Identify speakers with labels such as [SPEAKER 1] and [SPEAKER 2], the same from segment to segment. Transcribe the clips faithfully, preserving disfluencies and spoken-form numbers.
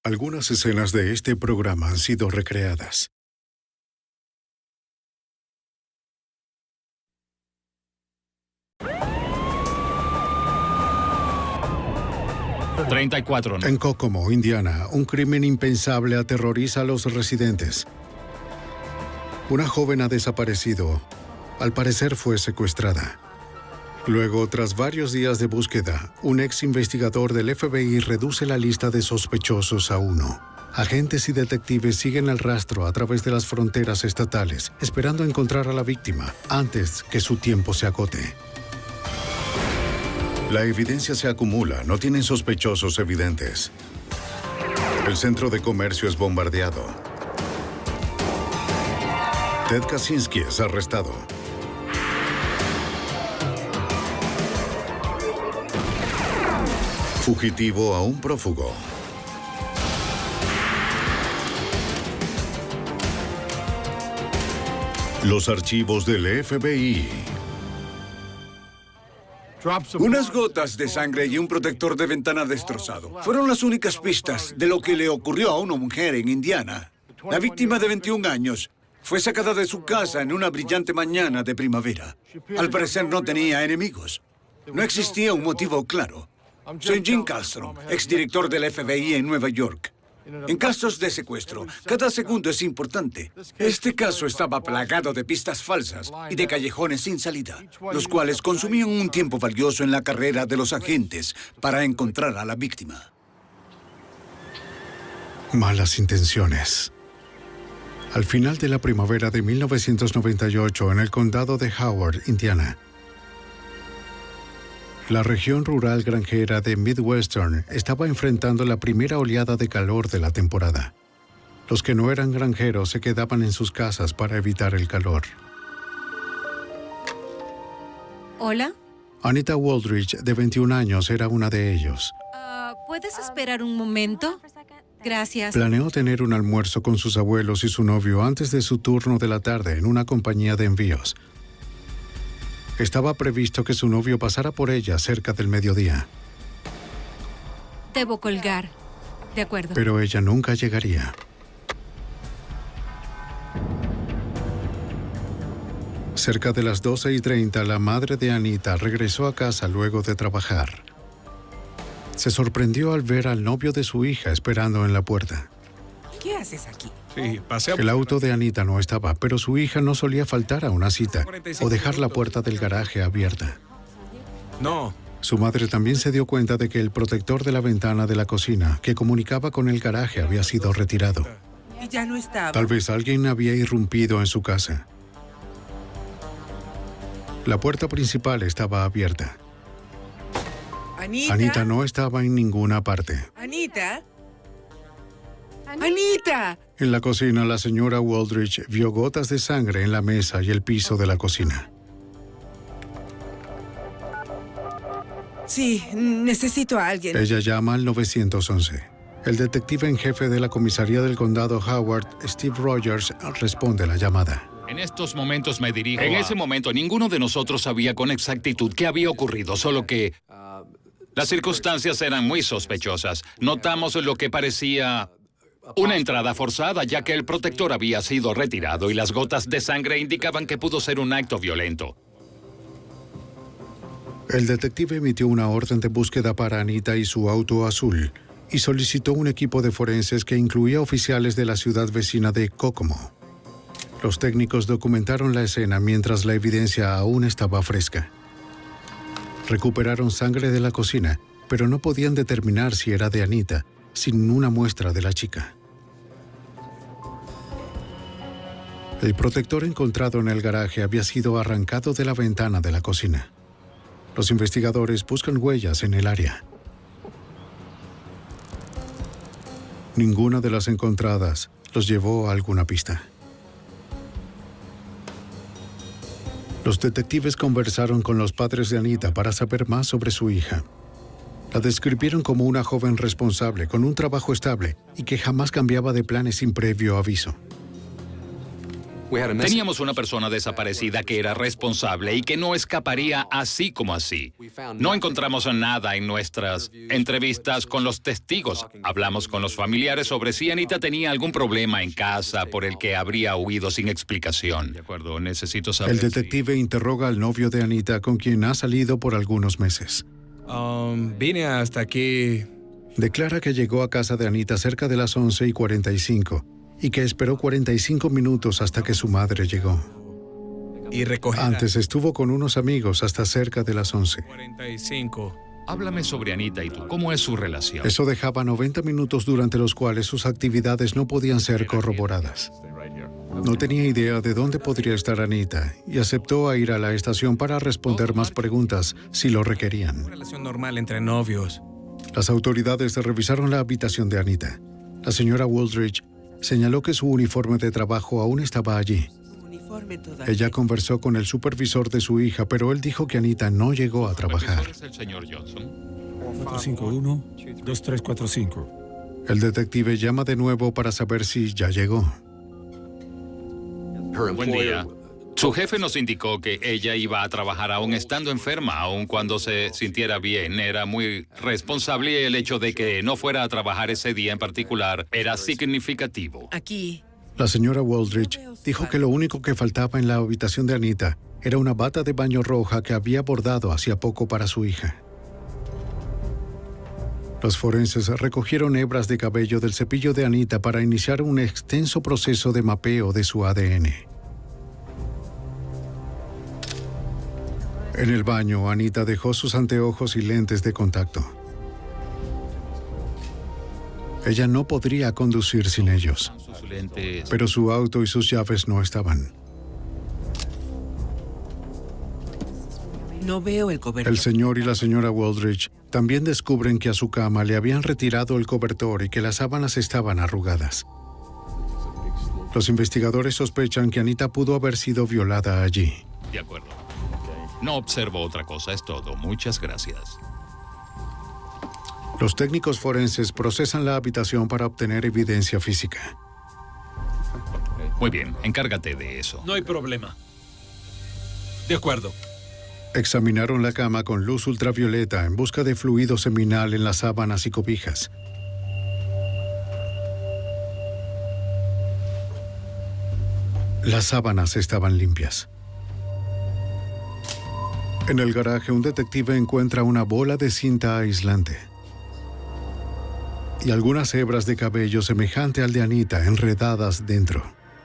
[SPEAKER 1] Algunas escenas de este programa han sido recreadas.
[SPEAKER 2] treinta y cuatro.
[SPEAKER 1] En Kokomo, Indiana, un crimen impensable aterroriza a los residentes. Una joven ha desaparecido. Al parecer fue secuestrada. Luego, tras varios días de búsqueda, un ex investigador del F B I reduce la lista de sospechosos a uno. Agentes y detectives siguen el rastro a través de las fronteras estatales, esperando encontrar a la víctima antes que su tiempo se agote. La evidencia se acumula, no tienen sospechosos evidentes. El centro de comercio es bombardeado. Ted Kaczynski es arrestado. Fugitivo a un prófugo. Los archivos del F B I.
[SPEAKER 3] Unas gotas de sangre y un protector de ventana destrozado fueron las únicas pistas de lo que le ocurrió a una mujer en Indiana. La víctima de veintiún años fue sacada de su casa en una brillante mañana de primavera. Al parecer no tenía enemigos. No existía un motivo claro. Soy Jim Kallstrom, exdirector del F B I en Nueva York. En casos de secuestro, cada segundo es importante. Este caso estaba plagado de pistas falsas y de callejones sin salida, los cuales consumían un tiempo valioso en la carrera de los agentes para encontrar a la víctima.
[SPEAKER 1] Malas intenciones. Al final de la primavera de mil novecientos noventa y ocho, en el condado de Howard, Indiana, la región rural granjera de Midwestern estaba enfrentando la primera oleada de calor de la temporada. Los que no eran granjeros se quedaban en sus casas para evitar el calor.
[SPEAKER 4] ¿Hola?
[SPEAKER 1] Anita Waldridge, de veintiún años, era una de ellos.
[SPEAKER 4] Uh, ¿Puedes esperar un momento? Gracias.
[SPEAKER 1] Planeó tener un almuerzo con sus abuelos y su novio antes de su turno de la tarde en una compañía de envíos. Estaba previsto que su novio pasara por ella cerca del mediodía.
[SPEAKER 4] Debo colgar. De acuerdo.
[SPEAKER 1] Pero ella nunca llegaría. Cerca de las doce y treinta, la madre de Anita regresó a casa luego de trabajar. Se sorprendió al ver al novio de su hija esperando en la puerta.
[SPEAKER 5] ¿Qué haces aquí?
[SPEAKER 6] Sí, pasé a...
[SPEAKER 1] El auto de Anita no estaba, pero su hija no solía faltar a una cita o dejar la puerta del garaje abierta.
[SPEAKER 6] No.
[SPEAKER 1] Su madre también se dio cuenta de que el protector de la ventana de la cocina, que comunicaba con el garaje, había sido retirado.
[SPEAKER 5] Y ya no estaba.
[SPEAKER 1] Tal vez alguien había irrumpido en su casa. La puerta principal estaba abierta.
[SPEAKER 5] Anita.
[SPEAKER 1] Anita no estaba en ninguna parte.
[SPEAKER 5] Anita. Anita.
[SPEAKER 1] En la cocina, la señora Waldridge vio gotas de sangre en la mesa y el piso de la cocina.
[SPEAKER 5] Sí, necesito a alguien.
[SPEAKER 1] Ella llama al nueve once. El detective en jefe de la comisaría del condado Howard, Steve Rogers, responde la llamada.
[SPEAKER 2] En estos momentos me dirijo En a... ese momento, ninguno de nosotros sabía con exactitud qué había ocurrido, solo que las circunstancias eran muy sospechosas. Notamos lo que parecía una entrada forzada, ya que el protector había sido retirado y las gotas de sangre indicaban que pudo ser un acto violento.
[SPEAKER 1] El detective emitió una orden de búsqueda para Anita y su auto azul y solicitó un equipo de forenses que incluía oficiales de la ciudad vecina de Kokomo. Los técnicos documentaron la escena mientras la evidencia aún estaba fresca. Recuperaron sangre de la cocina, pero no podían determinar si era de Anita, sin una muestra de la chica. El protector encontrado en el garaje había sido arrancado de la ventana de la cocina. Los investigadores buscan huellas en el área. Ninguna de las encontradas los llevó a alguna pista. Los detectives conversaron con los padres de Anita para saber más sobre su hija. La describieron como una joven responsable, con un trabajo estable y que jamás cambiaba de planes sin previo aviso.
[SPEAKER 2] Teníamos una persona desaparecida que era responsable y que no escaparía así como así. No encontramos nada en nuestras entrevistas con los testigos. Hablamos con los familiares sobre si Anita tenía algún problema en casa por el que habría huido sin explicación. De acuerdo, necesito saber.
[SPEAKER 1] El detective
[SPEAKER 2] si...
[SPEAKER 1] interroga al novio de Anita, con quien ha salido por algunos meses.
[SPEAKER 6] Um, vine hasta aquí.
[SPEAKER 1] Declara que llegó a casa de Anita cerca de las once y cuarenta y cinco y que esperó cuarenta y cinco minutos hasta que su madre llegó.
[SPEAKER 6] Y recogí.
[SPEAKER 1] Antes estuvo con unos amigos hasta cerca de las once.
[SPEAKER 6] cuarenta y cinco.
[SPEAKER 2] Háblame sobre Anita y tú. ¿Cómo es su relación?
[SPEAKER 1] Eso dejaba noventa minutos durante los cuales sus actividades no podían ser corroboradas. No tenía idea de dónde podría estar Anita y aceptó a ir a la estación para responder más preguntas si lo requerían.
[SPEAKER 6] Una relación normal entre novios.
[SPEAKER 1] Las autoridades revisaron la habitación de Anita. La señora Wooldridge señaló que su uniforme de trabajo aún estaba allí.
[SPEAKER 5] Uniforme todavía.
[SPEAKER 1] Ella conversó con el supervisor de su hija, pero él dijo que Anita no llegó a trabajar.
[SPEAKER 2] ¿Es el señor Johnson?
[SPEAKER 7] cuatro cinco uno, dos tres cuatro cinco.
[SPEAKER 1] El detective llama de nuevo para saber si ya llegó.
[SPEAKER 2] Buen día. Su jefe nos indicó que ella iba a trabajar aún estando enferma, aun cuando se sintiera bien. Era muy responsable y el hecho de que no fuera a trabajar ese día en particular era significativo.
[SPEAKER 5] Aquí.
[SPEAKER 1] La señora Wooldridge dijo que lo único que faltaba en la habitación de Anita era una bata de baño roja que había bordado hacía poco para su hija. Los forenses recogieron hebras de cabello del cepillo de Anita para iniciar un extenso proceso de mapeo de su A D N. En el baño, Anita dejó sus anteojos y lentes de contacto. Ella no podría conducir sin ellos,
[SPEAKER 2] Sus lentes.
[SPEAKER 1] pero su auto y sus llaves no estaban.
[SPEAKER 5] No veo el cobertor.
[SPEAKER 1] El señor y la señora Wooldridge también descubren que a su cama le habían retirado el cobertor y que las sábanas estaban arrugadas. Los investigadores sospechan que Anita pudo haber sido violada allí.
[SPEAKER 2] De acuerdo. No observo otra cosa, es todo. Muchas gracias.
[SPEAKER 1] Los técnicos forenses procesan la habitación para obtener evidencia física.
[SPEAKER 2] Muy bien, encárgate de eso.
[SPEAKER 7] No hay problema. De acuerdo.
[SPEAKER 1] Examinaron la cama con luz ultravioleta en busca de fluido seminal en las sábanas y cobijas. Las sábanas estaban limpias. En el garaje, un detective encuentra una bola de cinta aislante y algunas hebras de cabello semejante al de Anita enredadas dentro.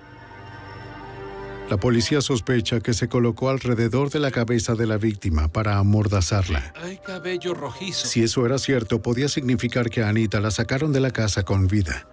[SPEAKER 1] La policía sospecha que se colocó alrededor de la cabeza de la víctima para amordazarla.
[SPEAKER 7] Hay cabello rojizo.
[SPEAKER 1] Si eso era cierto, podía significar que a Anita la sacaron de la casa con vida.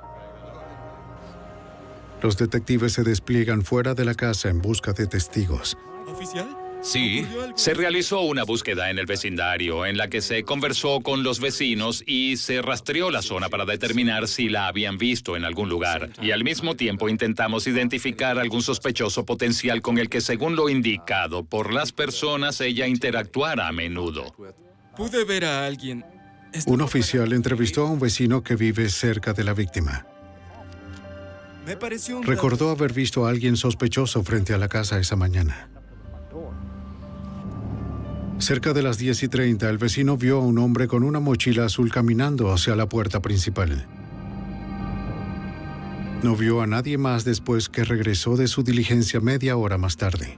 [SPEAKER 1] Los detectives se despliegan fuera de la casa en busca de testigos.
[SPEAKER 7] ¿Oficial?
[SPEAKER 2] Sí, se realizó una búsqueda en el vecindario en la que se conversó con los vecinos y se rastreó la zona para determinar si la habían visto en algún lugar. Y al mismo tiempo intentamos identificar algún sospechoso potencial con el que, según lo indicado por las personas, ella interactuara a menudo.
[SPEAKER 7] Pude ver a alguien.
[SPEAKER 1] Un oficial entrevistó a un vecino que vive cerca de la víctima.
[SPEAKER 7] Me pareció un
[SPEAKER 1] Recordó haber visto a alguien sospechoso frente a la casa esa mañana. Cerca de las diez y treinta, el vecino vio a un hombre con una mochila azul caminando hacia la puerta principal. No vio a nadie más después que regresó de su diligencia media hora más tarde.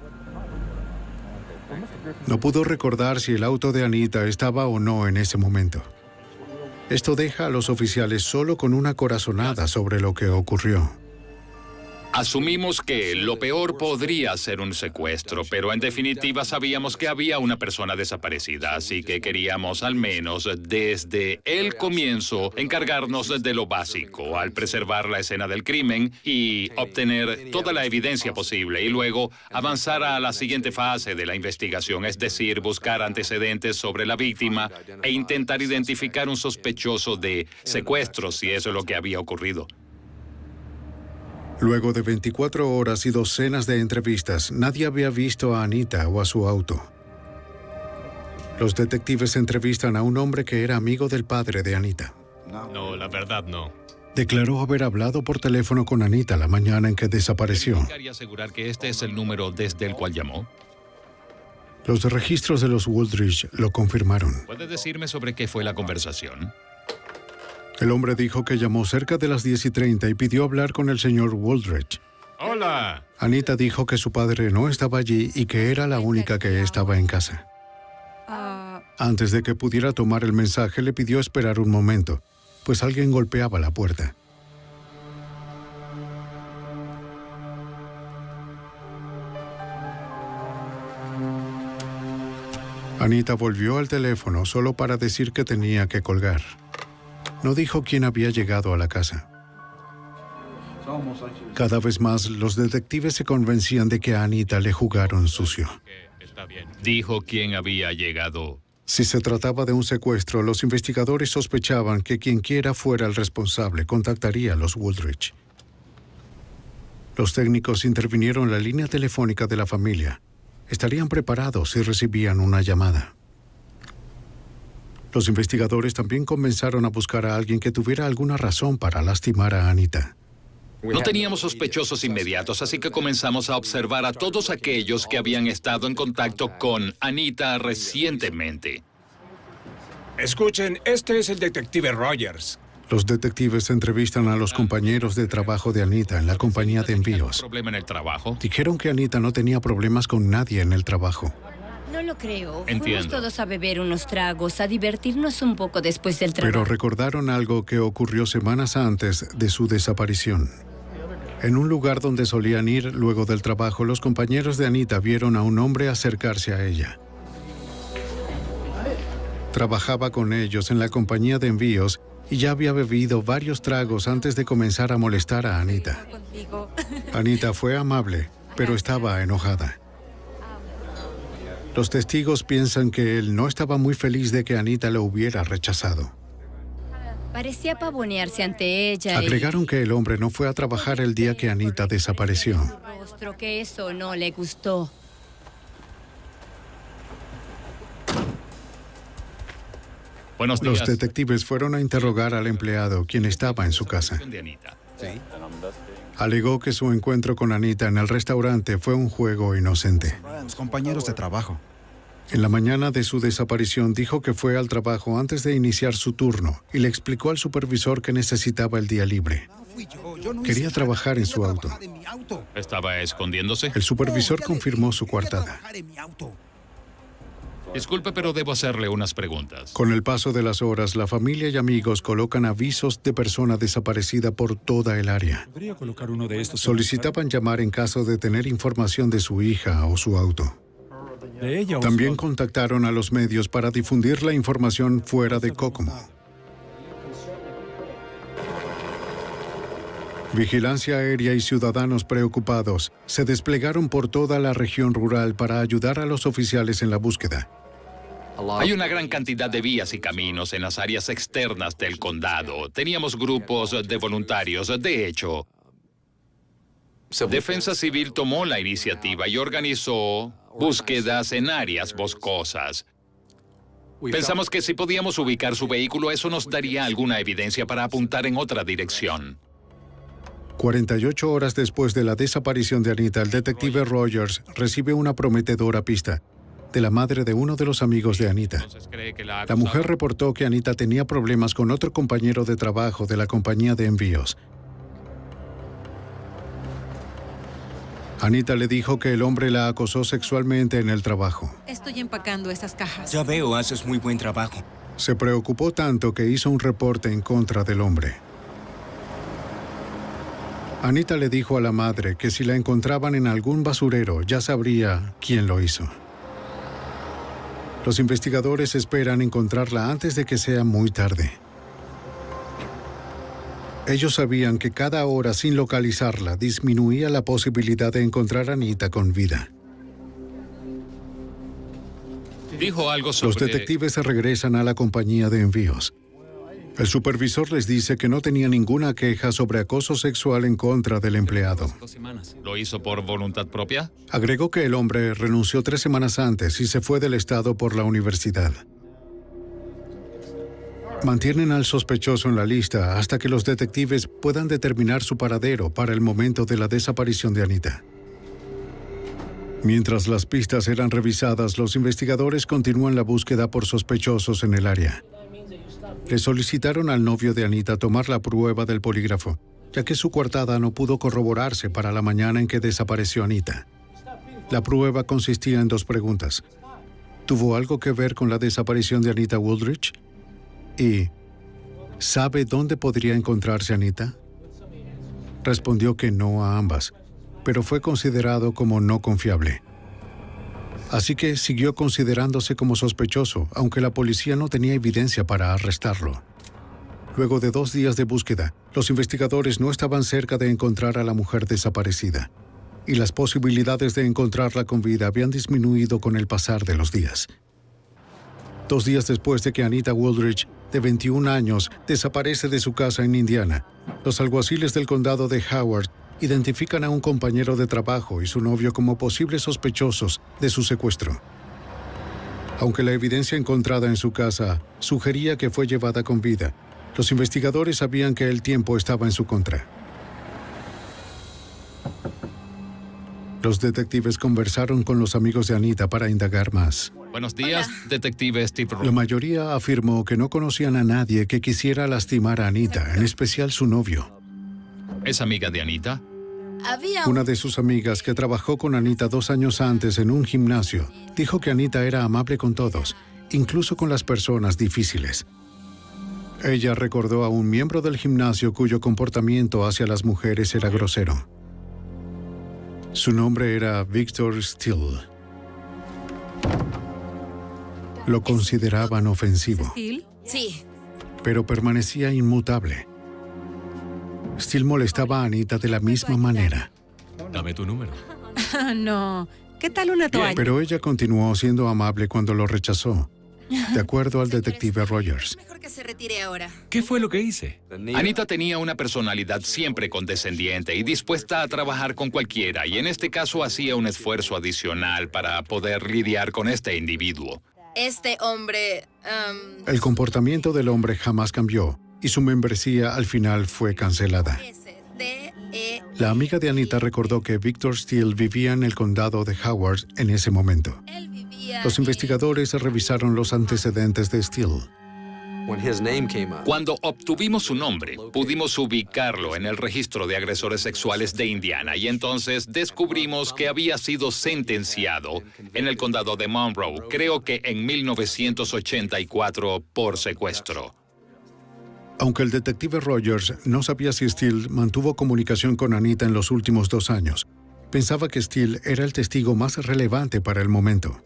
[SPEAKER 1] No pudo recordar si el auto de Anita estaba o no en ese momento. Esto deja a los oficiales solo con una corazonada sobre lo que ocurrió.
[SPEAKER 2] Asumimos que lo peor podría ser un secuestro, pero en definitiva sabíamos que había una persona desaparecida, así que queríamos al menos desde el comienzo encargarnos de lo básico, al preservar la escena del crimen y obtener toda la evidencia posible, y luego avanzar a la siguiente fase de la investigación, es decir, buscar antecedentes sobre la víctima e intentar identificar un sospechoso de secuestro si eso es lo que había ocurrido.
[SPEAKER 1] Luego de veinticuatro horas y docenas de entrevistas, nadie había visto a Anita o a su auto. Los detectives entrevistan a un hombre que era amigo del padre de Anita.
[SPEAKER 6] No, la verdad no.
[SPEAKER 1] Declaró haber hablado por teléfono con Anita la mañana en que desapareció.
[SPEAKER 2] ¿Quería asegurar que este es el número desde el cual llamó?
[SPEAKER 1] Los registros de los Wooldridge lo confirmaron.
[SPEAKER 2] ¿Puede decirme sobre qué fue la conversación?
[SPEAKER 1] El hombre dijo que llamó cerca de las diez y treinta y pidió hablar con el señor Wooldridge.
[SPEAKER 2] ¡Hola!
[SPEAKER 1] Anita dijo que su padre no estaba allí y que era la única que estaba en casa.
[SPEAKER 4] Ah,
[SPEAKER 1] Antes de que pudiera tomar el mensaje, le pidió esperar un momento, pues alguien golpeaba la puerta. Anita volvió al teléfono solo para decir que tenía que colgar. No dijo quién había llegado a la casa. Cada vez más, los detectives se convencían de que a Anita le jugaron sucio.
[SPEAKER 2] Está bien. Dijo quién había llegado.
[SPEAKER 1] Si se trataba de un secuestro, los investigadores sospechaban que quienquiera fuera el responsable contactaría a los Wooldridge. Los técnicos intervinieron en la línea telefónica de la familia. Estarían preparados si recibían una llamada. Los investigadores también comenzaron a buscar a alguien que tuviera alguna razón para lastimar a Anita.
[SPEAKER 2] No teníamos sospechosos inmediatos, así que comenzamos a observar a todos aquellos que habían estado en contacto con Anita recientemente.
[SPEAKER 6] Escuchen, este es el detective Rogers.
[SPEAKER 1] Los detectives entrevistan a los compañeros de trabajo de Anita en la compañía de envíos.
[SPEAKER 2] ¿Problema en el trabajo?
[SPEAKER 1] Dijeron que Anita no tenía problemas con nadie en el trabajo.
[SPEAKER 8] No lo creo.
[SPEAKER 2] Entiendo.
[SPEAKER 8] Fuimos todos a beber unos tragos, a divertirnos un poco después del trabajo.
[SPEAKER 1] Pero recordaron algo que ocurrió semanas antes de su desaparición. En un lugar donde solían ir luego del trabajo, los compañeros de Anita vieron a un hombre acercarse a ella. Trabajaba con ellos en la compañía de envíos y ya había bebido varios tragos antes de comenzar a molestar a Anita.
[SPEAKER 4] contigo.
[SPEAKER 1] Anita fue amable, pero estaba enojada. Los testigos piensan que él no estaba muy feliz de que Anita lo hubiera rechazado.
[SPEAKER 8] Parecía pavonearse ante ella. y-
[SPEAKER 1] Agregaron que el hombre no fue a trabajar el día que Anita desapareció.
[SPEAKER 8] Su rostro, que eso no le gustó.
[SPEAKER 2] Buenos días.
[SPEAKER 1] Los detectives fueron a interrogar al empleado, quien estaba en su casa.
[SPEAKER 2] De Anita.
[SPEAKER 1] Alegó que su encuentro con Anita en el restaurante fue un juego inocente.
[SPEAKER 9] Los compañeros de trabajo.
[SPEAKER 1] En la mañana de su desaparición dijo que fue al trabajo antes de iniciar su turno y le explicó al supervisor que necesitaba el día libre.
[SPEAKER 9] Fui yo, yo no
[SPEAKER 1] Quería
[SPEAKER 9] hice
[SPEAKER 1] trabajar
[SPEAKER 9] nada.
[SPEAKER 1] en su
[SPEAKER 9] Quería
[SPEAKER 1] auto.
[SPEAKER 9] trabajar en mi auto.
[SPEAKER 2] ¿Estaba escondiéndose?
[SPEAKER 1] El supervisor
[SPEAKER 9] No, ya le
[SPEAKER 1] confirmó
[SPEAKER 9] dije,
[SPEAKER 1] su
[SPEAKER 9] quería
[SPEAKER 1] coartada.
[SPEAKER 9] trabajar en mi auto.
[SPEAKER 2] Disculpe, pero debo hacerle unas preguntas.
[SPEAKER 1] Con el paso de las horas, la familia y amigos colocan avisos de persona desaparecida por toda el área.
[SPEAKER 10] Podría colocar uno de estos.
[SPEAKER 1] Solicitaban llamar en caso de tener información de su hija o su auto.
[SPEAKER 10] De ella o
[SPEAKER 1] También
[SPEAKER 10] su-
[SPEAKER 1] contactaron a los medios para difundir la información fuera de Kokomo. Vigilancia aérea y ciudadanos preocupados se desplegaron por toda la región rural para ayudar a los oficiales en la búsqueda.
[SPEAKER 2] Hay una gran cantidad de vías y caminos en las áreas externas del condado. Teníamos grupos de voluntarios. De hecho, Defensa Civil tomó la iniciativa y organizó búsquedas en áreas boscosas. Pensamos que si podíamos ubicar su vehículo, eso nos daría alguna evidencia para apuntar en otra dirección.
[SPEAKER 1] cuarenta y ocho horas después de la desaparición de Anita, el detective Rogers recibe una prometedora pista de la madre de uno de los amigos de Anita.
[SPEAKER 2] Entonces, ¿cree que la ha
[SPEAKER 1] La mujer
[SPEAKER 2] acusado?
[SPEAKER 1] reportó que Anita tenía problemas con otro compañero de trabajo de la compañía de envíos. Anita le dijo que el hombre la acosó sexualmente en el trabajo.
[SPEAKER 4] Estoy empacando esas cajas.
[SPEAKER 5] Ya veo, haces muy buen trabajo.
[SPEAKER 1] Se preocupó tanto que hizo un reporte en contra del hombre. Anita le dijo a la madre que si la encontraban en algún basurero ya sabría quién lo hizo. Los investigadores esperan encontrarla antes de que sea muy tarde. Ellos sabían que cada hora sin localizarla disminuía la posibilidad de encontrar a Anita con vida.
[SPEAKER 2] Dijo algo sobre...
[SPEAKER 1] Los detectives se regresan a la compañía de envíos. El supervisor les dice que no tenía ninguna queja sobre acoso sexual en contra del empleado.
[SPEAKER 10] Dos semanas.
[SPEAKER 2] ¿Lo hizo por voluntad propia?
[SPEAKER 1] Agregó que el hombre renunció tres semanas antes y se fue del estado por la universidad. Mantienen al sospechoso en la lista hasta que los detectives puedan determinar su paradero para el momento de la desaparición de Anita. Mientras las pistas eran revisadas, los investigadores continúan la búsqueda por sospechosos en el área. Le solicitaron al novio de Anita tomar la prueba del polígrafo, ya que su coartada no pudo corroborarse para la mañana en que desapareció Anita. La prueba consistía en dos preguntas. ¿Tuvo algo que ver con la desaparición de Anita Wooldridge? Y ¿sabe dónde podría encontrarse Anita? Respondió que no a ambas, pero fue considerado como no confiable. Así que siguió considerándose como sospechoso, aunque la policía no tenía evidencia para arrestarlo. Luego de dos días de búsqueda, los investigadores no estaban cerca de encontrar a la mujer desaparecida, y las posibilidades de encontrarla con vida habían disminuido con el pasar de los días. Dos días después de que Anita Wooldridge, de veintiún años, desaparece de su casa en Indiana, los alguaciles del condado de Howard identifican a un compañero de trabajo y su novio como posibles sospechosos de su secuestro. Aunque la evidencia encontrada en su casa sugería que fue llevada con vida, los investigadores sabían que el tiempo estaba en su contra. Los detectives conversaron con los amigos de Anita para indagar más.
[SPEAKER 2] Buenos días, detective Steve Rowe.
[SPEAKER 1] La mayoría afirmó que no conocían a nadie que quisiera lastimar a Anita, en especial su novio.
[SPEAKER 2] ¿Es amiga de Anita?
[SPEAKER 8] Había
[SPEAKER 1] Una de sus amigas que trabajó con Anita dos años antes en un gimnasio dijo que Anita era amable con todos, incluso con las personas difíciles. Ella recordó a un miembro del gimnasio cuyo comportamiento hacia las mujeres era grosero. Su nombre era Victor Steele. Lo consideraban ofensivo,
[SPEAKER 4] ¿Steel?
[SPEAKER 8] Sí.
[SPEAKER 1] pero permanecía inmutable. Steele molestaba a Anita de la misma manera,
[SPEAKER 7] Dame tu número.
[SPEAKER 4] Ah, no. ¿Qué tal una toalla?
[SPEAKER 1] pero ella continuó siendo amable cuando lo rechazó, de acuerdo al detective Rogers.
[SPEAKER 8] Mejor que se retire ahora.
[SPEAKER 7] ¿Qué fue lo que hice?
[SPEAKER 2] Anita tenía una personalidad siempre condescendiente y dispuesta a trabajar con cualquiera, y en este caso hacía un esfuerzo adicional para poder lidiar con este individuo.
[SPEAKER 8] Este hombre... um,
[SPEAKER 1] El comportamiento del hombre jamás cambió y su membresía al final fue cancelada.
[SPEAKER 8] S D E
[SPEAKER 1] La amiga de Anita recordó que Victor Steele vivía en el condado de Howard en ese momento.
[SPEAKER 8] Él vivía
[SPEAKER 1] Los investigadores revisaron los antecedentes de Steele.
[SPEAKER 2] Cuando obtuvimos su nombre, pudimos ubicarlo en el registro de agresores sexuales de Indiana y entonces descubrimos que había sido sentenciado en el condado de Monroe, creo que en mil novecientos ochenta y cuatro, por secuestro.
[SPEAKER 1] Aunque el detective Rogers no sabía si Steele mantuvo comunicación con Anita en los últimos dos años, pensaba que Steele era el testigo más relevante para el momento.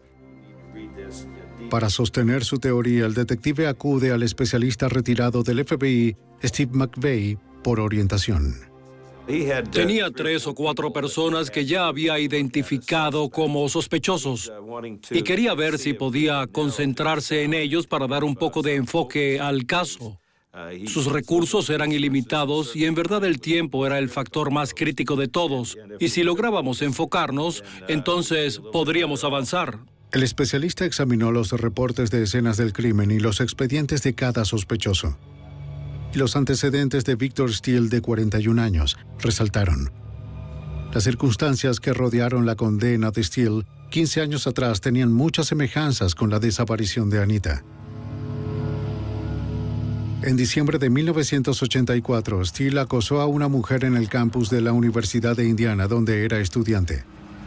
[SPEAKER 1] Para sostener su teoría, el detective acude al especialista retirado del F B I, Steve McVeigh, por orientación.
[SPEAKER 11] Tenía tres o cuatro personas que ya había identificado como sospechosos y quería ver si podía concentrarse en ellos para dar un poco de enfoque al caso. Sus recursos eran ilimitados y en verdad el tiempo era el factor más crítico de todos. Y si lográbamos enfocarnos, entonces podríamos avanzar.
[SPEAKER 1] El especialista examinó los reportes de escenas del crimen y los expedientes de cada sospechoso. Y los antecedentes de Victor Steele, de cuarenta y un años, resaltaron. Las circunstancias que rodearon la condena de Steele quince años atrás tenían muchas semejanzas con la desaparición de Anita. En diciembre de mil novecientos ochenta y cuatro, Steele acosó a una mujer en el campus de la Universidad de Indiana, donde era estudiante.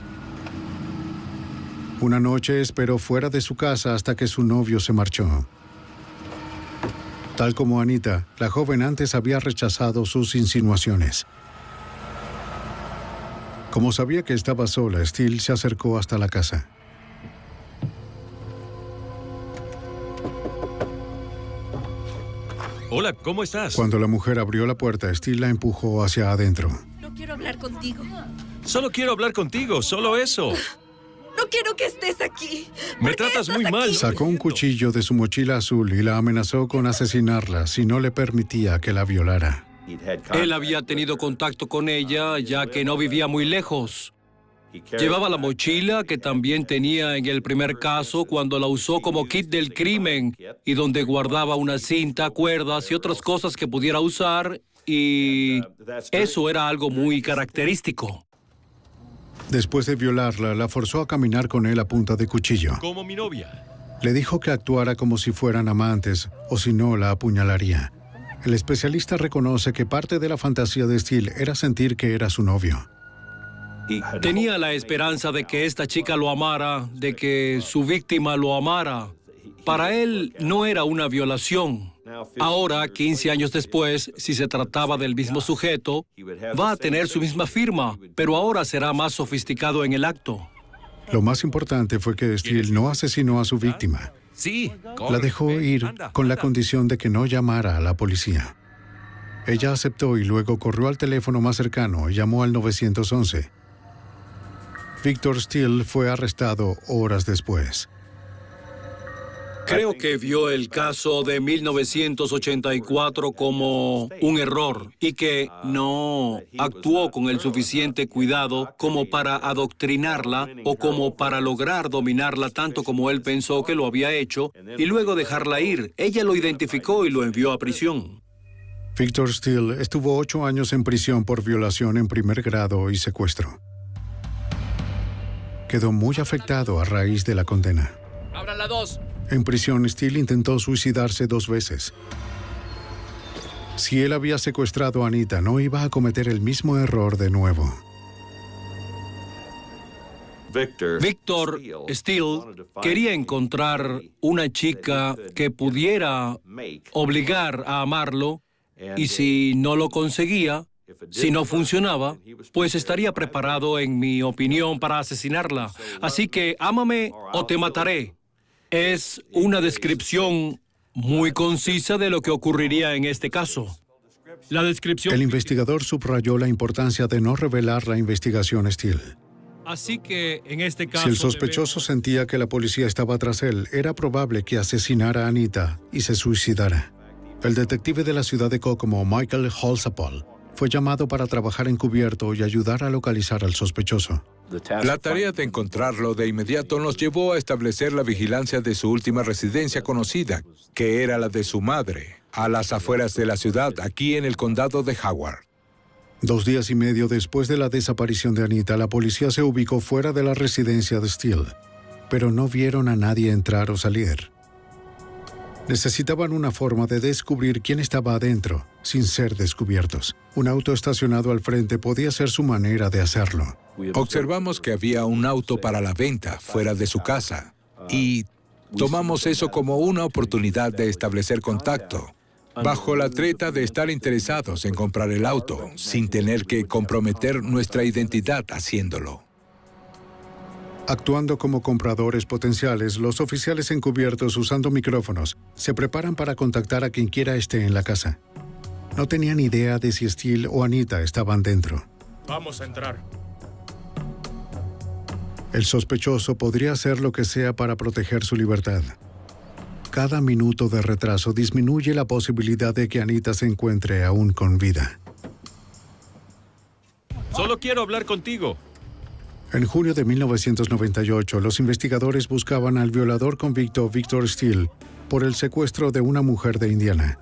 [SPEAKER 1] Una noche esperó fuera de su casa hasta que su novio se marchó. Tal como Anita, la joven antes había rechazado sus insinuaciones. Como sabía que estaba sola, Steele se acercó hasta la casa.
[SPEAKER 7] Hola, ¿cómo estás?
[SPEAKER 1] Cuando la mujer abrió la puerta, Steele la empujó hacia adentro.
[SPEAKER 8] No quiero hablar contigo.
[SPEAKER 7] Solo quiero hablar contigo, solo eso.
[SPEAKER 8] No quiero que estés aquí.
[SPEAKER 7] Me
[SPEAKER 8] ¿Por qué
[SPEAKER 7] tratas
[SPEAKER 8] estás
[SPEAKER 7] muy mal.
[SPEAKER 8] aquí?
[SPEAKER 1] Sacó un cuchillo de su mochila azul y la amenazó con asesinarla si no le permitía que la violara.
[SPEAKER 11] Él había tenido contacto con ella ya que no vivía muy lejos. Llevaba la mochila que también tenía en el primer caso cuando la usó como kit del crimen y donde guardaba una cinta, cuerdas y otras cosas que pudiera usar, y eso era algo muy característico.
[SPEAKER 1] Después de violarla, la forzó a caminar con él a punta de cuchillo.
[SPEAKER 7] Como mi novia.
[SPEAKER 1] Le dijo que actuara como si fueran amantes, o si no, la apuñalaría. El especialista reconoce que parte de la fantasía de Steele era sentir que era su novio.
[SPEAKER 11] Tenía la esperanza de que esta chica lo amara, de que su víctima lo amara. Para él no era una violación. Ahora, quince años después, si se trataba del mismo sujeto, va a tener su misma firma, pero ahora será más sofisticado en el acto.
[SPEAKER 1] Lo más importante fue que Steele no asesinó a su víctima.
[SPEAKER 7] Sí.
[SPEAKER 1] La dejó ir con la condición de que no llamara a la policía. Ella aceptó y luego corrió al teléfono más cercano y llamó al nueve once. Victor Steele fue arrestado horas después.
[SPEAKER 11] Creo que vio el caso de mil novecientos ochenta y cuatro como un error y que no actuó con el suficiente cuidado como para adoctrinarla o como para lograr dominarla tanto como él pensó que lo había hecho y luego dejarla ir. Ella lo identificó y lo envió a prisión.
[SPEAKER 1] Victor Steele estuvo ocho años en prisión por violación en primer grado y secuestro. Quedó muy afectado a raíz de la condena.
[SPEAKER 7] ¡Abran la dos!
[SPEAKER 1] En prisión, Steele intentó suicidarse dos veces. Si él había secuestrado a Anita, no iba a cometer el mismo error de nuevo.
[SPEAKER 11] Victor Steele quería encontrar una chica que pudiera obligar a amarlo y si no lo conseguía, si no funcionaba, pues estaría preparado, en mi opinión, para asesinarla. Así que ámame o te mataré. Es una descripción muy concisa de lo que ocurriría en este caso. La descripción...
[SPEAKER 1] El investigador subrayó la importancia de no revelar la investigación Steele.
[SPEAKER 11] Así que en este caso...
[SPEAKER 1] Si el sospechoso sentía que la policía estaba tras él, era probable que asesinara a Anita y se suicidara. El detective de la ciudad de Kokomo, Michael Holzapfel, fue llamado para trabajar encubierto y ayudar a localizar al sospechoso.
[SPEAKER 12] La tarea de encontrarlo de inmediato nos llevó a establecer la vigilancia de su última residencia conocida, que era la de su madre, a las afueras de la ciudad, aquí en el condado de Howard.
[SPEAKER 1] Dos días y medio después de la desaparición de Anita, la policía se ubicó fuera de la residencia de Steele, pero no vieron a nadie entrar o salir. Necesitaban una forma de descubrir quién estaba adentro, sin ser descubiertos. Un auto estacionado al frente podía ser su manera de hacerlo.
[SPEAKER 12] Observamos que había un auto para la venta fuera de su casa y tomamos eso como una oportunidad de establecer contacto, bajo la treta de estar interesados en comprar el auto, sin tener que comprometer nuestra identidad haciéndolo.
[SPEAKER 1] Actuando como compradores potenciales, los oficiales encubiertos usando micrófonos se preparan para contactar a quien quiera esté en la casa. No tenían idea de si Steele o Anita estaban dentro.
[SPEAKER 6] Vamos a entrar.
[SPEAKER 1] El sospechoso podría hacer lo que sea para proteger su libertad. Cada minuto de retraso disminuye la posibilidad de que Anita se encuentre aún con vida.
[SPEAKER 7] Solo quiero hablar contigo.
[SPEAKER 1] En junio de mil novecientos noventa y ocho, los investigadores buscaban al violador convicto Victor Steele por el secuestro de una mujer de Indiana.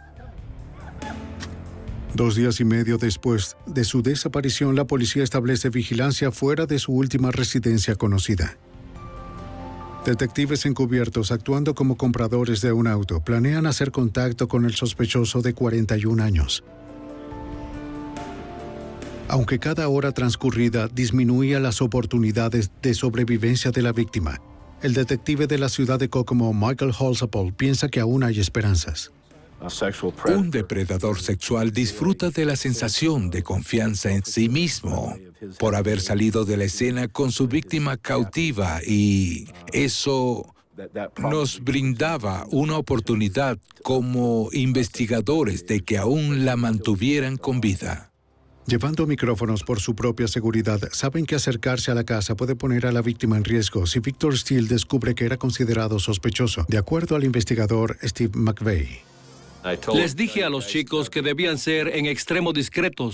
[SPEAKER 1] Dos días y medio después de su desaparición, la policía establece vigilancia fuera de su última residencia conocida. Detectives encubiertos, actuando como compradores de un auto, planean hacer contacto con el sospechoso de cuarenta y un años. Aunque cada hora transcurrida disminuía las oportunidades de sobrevivencia de la víctima, el detective de la ciudad de Kokomo, Michael Holzapfel, piensa que aún hay esperanzas.
[SPEAKER 12] Un depredador sexual disfruta de la sensación de confianza en sí mismo por haber salido de la escena con su víctima cautiva y eso nos brindaba una oportunidad como investigadores de que aún la mantuvieran con vida.
[SPEAKER 1] Llevando micrófonos por su propia seguridad, saben que acercarse a la casa puede poner a la víctima en riesgo si Victor Steele descubre que era considerado sospechoso, de acuerdo al investigador Steve McVeigh.
[SPEAKER 11] Les dije a los chicos que debían ser en extremo discretos.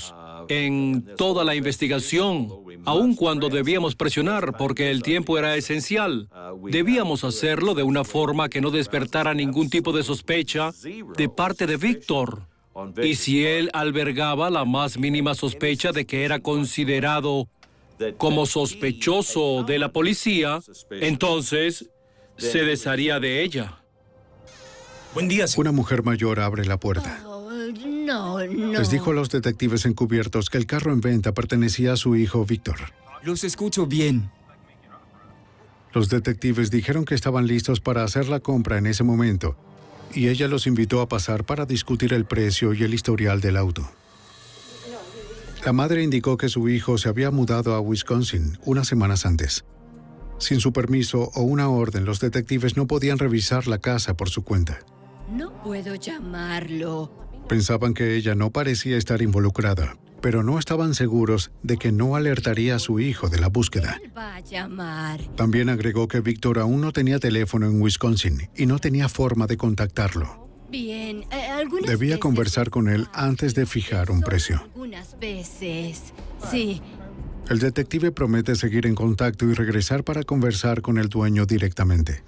[SPEAKER 11] en toda la investigación, aun cuando debíamos presionar porque el tiempo era esencial. Debíamos hacerlo de una forma que no despertara ningún tipo de sospecha de parte de Víctor. Y si él albergaba la más mínima sospecha de que era considerado como sospechoso de la policía, entonces se desharía de ella.
[SPEAKER 6] Buen día,
[SPEAKER 1] Una mujer mayor abre la puerta.
[SPEAKER 8] Oh, no, no.
[SPEAKER 1] Les dijo a los detectives encubiertos que el carro en venta pertenecía a su hijo Víctor.
[SPEAKER 9] Los escucho bien.
[SPEAKER 1] Los detectives dijeron que estaban listos para hacer la compra en ese momento, y ella los invitó a pasar para discutir el precio y el historial del auto. La madre indicó que su hijo se había mudado a Wisconsin unas semanas antes. Sin su permiso o una orden, los detectives no podían revisar la casa por su cuenta.
[SPEAKER 8] No puedo llamarlo.
[SPEAKER 1] Pensaban que ella no parecía estar involucrada, pero no estaban seguros de que no alertaría a su hijo de la búsqueda.
[SPEAKER 8] Él va a llamar.
[SPEAKER 1] También agregó que Víctor aún no tenía teléfono en Wisconsin y no tenía forma de contactarlo.
[SPEAKER 8] Bien, eh, algunas
[SPEAKER 1] Debía
[SPEAKER 8] veces-
[SPEAKER 1] conversar con él antes de fijar un precio.
[SPEAKER 8] Algunas veces, sí.
[SPEAKER 1] El detective promete seguir en contacto y regresar para conversar con el dueño directamente.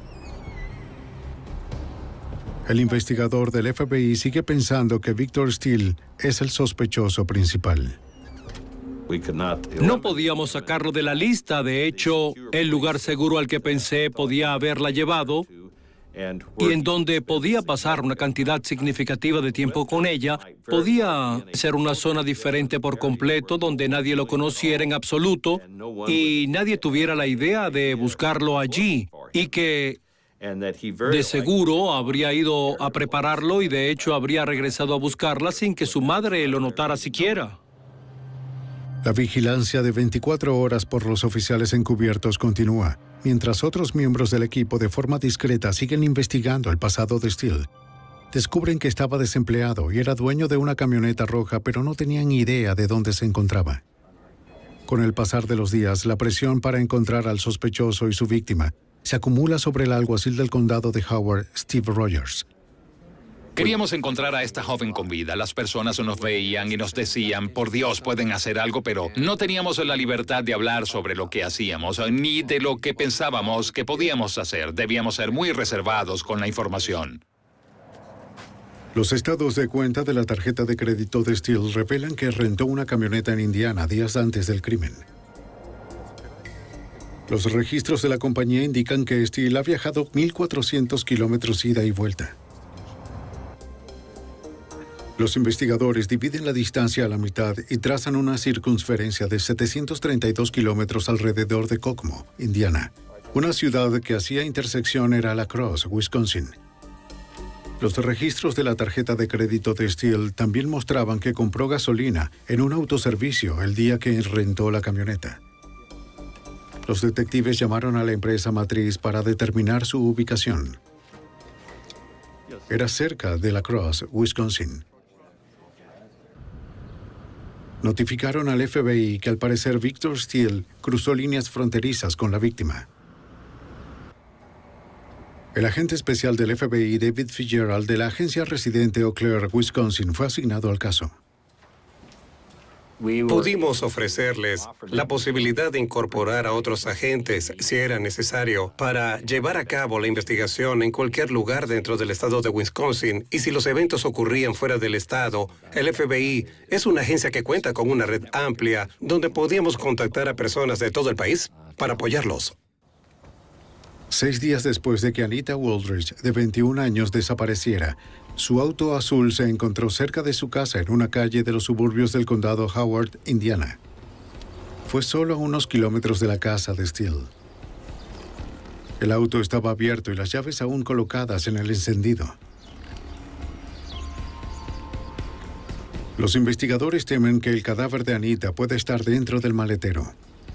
[SPEAKER 1] El investigador del F B I sigue pensando que Victor Steele es el sospechoso principal.
[SPEAKER 11] No podíamos sacarlo de la lista. De hecho, el lugar seguro al que pensé podía haberla llevado y en donde podía pasar una cantidad significativa de tiempo con ella, podía ser una zona diferente por completo donde nadie lo conociera en absoluto y nadie tuviera la idea de buscarlo allí y que de seguro habría ido a prepararlo y de hecho habría regresado a buscarla sin que su madre lo notara siquiera.
[SPEAKER 1] La vigilancia de veinticuatro horas por los oficiales encubiertos continúa, mientras otros miembros del equipo de forma discreta siguen investigando el pasado de Steele. Descubren que estaba desempleado y era dueño de una camioneta roja, pero no tenían idea de dónde se encontraba. Con el pasar de los días, la presión para encontrar al sospechoso y su víctima se acumula sobre el alguacil del condado de Howard, Steve Rogers.
[SPEAKER 2] Queríamos encontrar a esta joven con vida. Las personas nos veían y nos decían, por Dios, pueden hacer algo, pero no teníamos la libertad de hablar sobre lo que hacíamos, ni de lo que pensábamos que podíamos hacer. Debíamos ser muy reservados con la información.
[SPEAKER 1] Los estados de cuenta de la tarjeta de crédito de Steele revelan que rentó una camioneta en Indiana días antes del crimen. Los registros de la compañía indican que Steele ha viajado mil cuatrocientos kilómetros ida y vuelta. Los investigadores dividen la distancia a la mitad y trazan una circunferencia de setecientos treinta y dos kilómetros alrededor de Kokomo, Indiana. Una ciudad que hacía intersección era La Crosse, Wisconsin. Los registros de la tarjeta de crédito de Steele también mostraban que compró gasolina en un autoservicio el día que rentó la camioneta. Los detectives llamaron a la empresa matriz para determinar su ubicación. Era cerca de La Crosse, Wisconsin. Notificaron al F B I que al parecer Victor Steele cruzó líneas fronterizas con la víctima. El agente especial del F B I, David Fitzgerald, de la agencia residente Eau Claire, Wisconsin, fue asignado al caso.
[SPEAKER 13] Pudimos ofrecerles la posibilidad de incorporar a otros agentes, si era necesario, para llevar a cabo la investigación en cualquier lugar dentro del estado de Wisconsin. Y si los eventos ocurrían fuera del estado, el F B I es una agencia que cuenta con una red amplia donde podíamos contactar a personas de todo el país para apoyarlos.
[SPEAKER 1] Seis días después de que Anita Wooldridge, de veintiún años, desapareciera, su auto azul se encontró cerca de su casa en una calle de los suburbios del condado Howard, Indiana. Fue solo a unos kilómetros de la casa de Steele. El auto estaba abierto y las llaves aún colocadas en el encendido. Los investigadores temen que el cadáver de Anita puede estar dentro del maletero.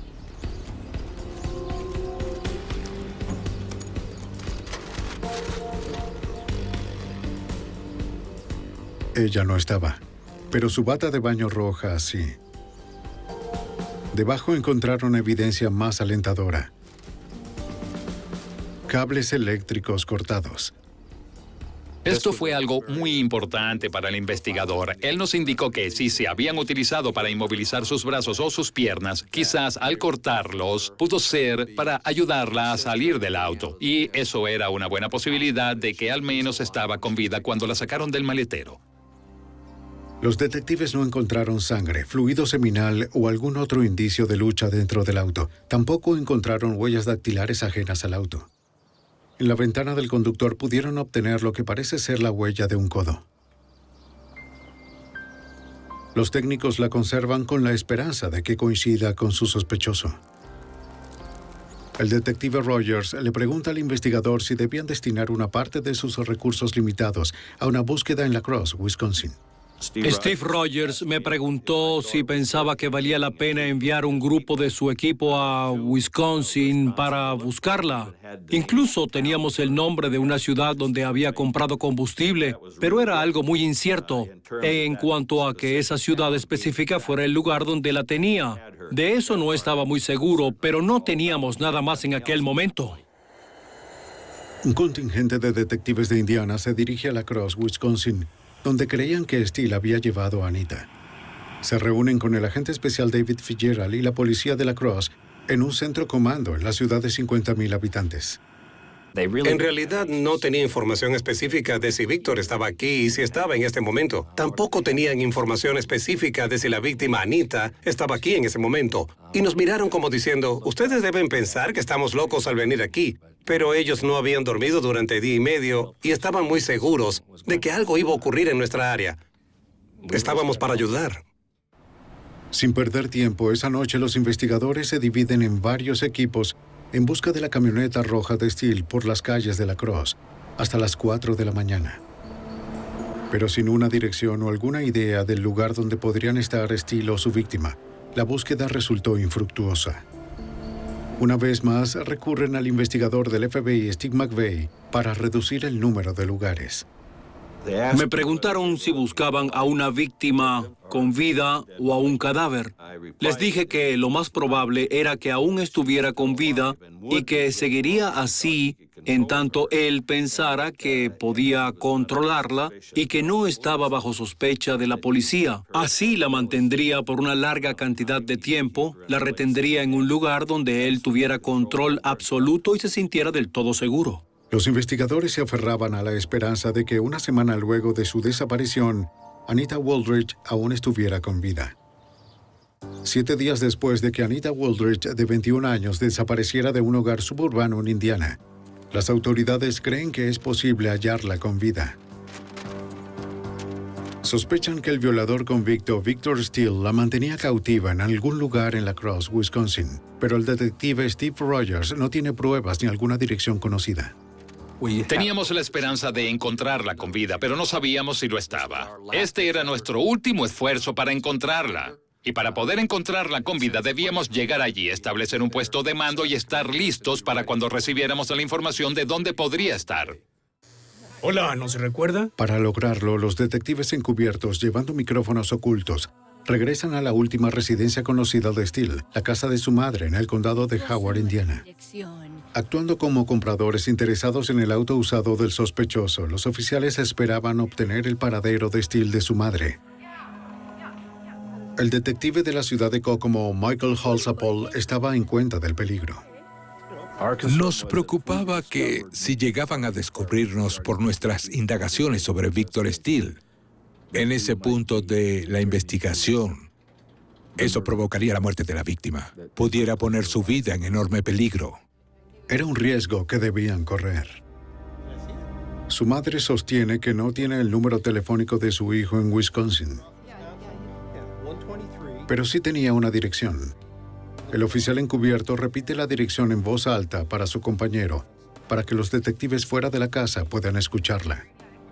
[SPEAKER 1] Ella no estaba, pero su bata de baño roja sí. Debajo encontraron evidencia más alentadora. Cables eléctricos cortados.
[SPEAKER 2] Esto fue algo muy importante para el investigador. Él nos indicó que si se habían utilizado para inmovilizar sus brazos o sus piernas, quizás al cortarlos pudo ser para ayudarla a salir del auto. Y eso era una buena posibilidad de que al menos estaba con vida cuando la sacaron del maletero.
[SPEAKER 1] Los detectives no encontraron sangre, fluido seminal o algún otro indicio de lucha dentro del auto. Tampoco encontraron huellas dactilares ajenas al auto. En la ventana del conductor pudieron obtener lo que parece ser la huella de un codo. Los técnicos la conservan con la esperanza de que coincida con su sospechoso. El detective Rogers le pregunta al investigador si debían destinar una parte de sus recursos limitados a una búsqueda en La Crosse, Wisconsin.
[SPEAKER 11] Steve Rogers me preguntó si pensaba que valía la pena enviar un grupo de su equipo a Wisconsin para buscarla. Incluso teníamos el nombre de una ciudad donde había comprado combustible, pero era algo muy incierto en cuanto a que esa ciudad específica fuera el lugar donde la tenía. De eso no estaba muy seguro, pero no teníamos nada más en aquel momento.
[SPEAKER 1] Un contingente de detectives de Indiana se dirige a La Crosse, Wisconsin, donde creían que Steele había llevado a Anita. Se reúnen con el agente especial David Fitzgerald y la policía de La Crosse en un centro comando en la ciudad de cincuenta mil habitantes.
[SPEAKER 13] En realidad no tenía información específica de si Víctor estaba aquí y si estaba en este momento. Tampoco tenían información específica de si la víctima Anita estaba aquí en ese momento. Y nos miraron como diciendo, ustedes deben pensar que estamos locos al venir aquí. Pero ellos no habían dormido durante día y medio y estaban muy seguros de que algo iba a ocurrir en nuestra área. Estábamos para ayudar.
[SPEAKER 1] Sin perder tiempo, esa noche los investigadores se dividen en varios equipos en busca de la camioneta roja de Steele por las calles de La Crosse hasta las cuatro de la mañana. Pero sin una dirección o alguna idea del lugar donde podrían estar Steele o su víctima, la búsqueda resultó infructuosa. Una vez más, recurren al investigador del F B I, Steve McVeigh, para reducir el número de lugares.
[SPEAKER 11] Me preguntaron si buscaban a una víctima con vida o a un cadáver. Les dije que lo más probable era que aún estuviera con vida y que seguiría así en tanto él pensara que podía controlarla y que no estaba bajo sospecha de la policía. Así la mantendría por una larga cantidad de tiempo, la retendría en un lugar donde él tuviera control absoluto y se sintiera del todo seguro.
[SPEAKER 1] Los investigadores se aferraban a la esperanza de que una semana luego de su desaparición, Anita Wooldridge aún estuviera con vida. Siete días después de que Anita Wooldridge, de veintiún años, desapareciera de un hogar suburbano en Indiana, las autoridades creen que es posible hallarla con vida. Sospechan que el violador convicto Victor Steele la mantenía cautiva en algún lugar en La Crosse, Wisconsin, pero el detective Steve Rogers no tiene pruebas ni alguna dirección conocida.
[SPEAKER 2] Teníamos la esperanza de encontrarla con vida, pero no sabíamos si lo estaba. Este era nuestro último esfuerzo para encontrarla. Y para poder encontrarla con vida debíamos llegar allí, establecer un puesto de mando y estar listos para cuando recibiéramos la información de dónde podría estar.
[SPEAKER 6] Hola, ¿no se recuerda?
[SPEAKER 1] Para lograrlo, los detectives encubiertos, llevando micrófonos ocultos, regresan a la última residencia conocida de Steele, la casa de su madre en el condado de Howard, Indiana. Actuando como compradores interesados en el auto usado del sospechoso, los oficiales esperaban obtener el paradero de Steele de su madre. El detective de la ciudad de Kokomo, Michael Halsapol, estaba en cuenta del peligro.
[SPEAKER 12] Nos preocupaba que, si llegaban a descubrirnos por nuestras indagaciones sobre Victor Steele, en ese punto de la investigación, eso provocaría la muerte de la víctima. Pudiera poner su vida en enorme peligro.
[SPEAKER 1] Era un riesgo que debían correr. Su madre sostiene que no tiene el número telefónico de su hijo en Wisconsin, pero sí tenía una dirección. El oficial encubierto repite la dirección en voz alta para su compañero, para que los detectives fuera de la casa puedan escucharla.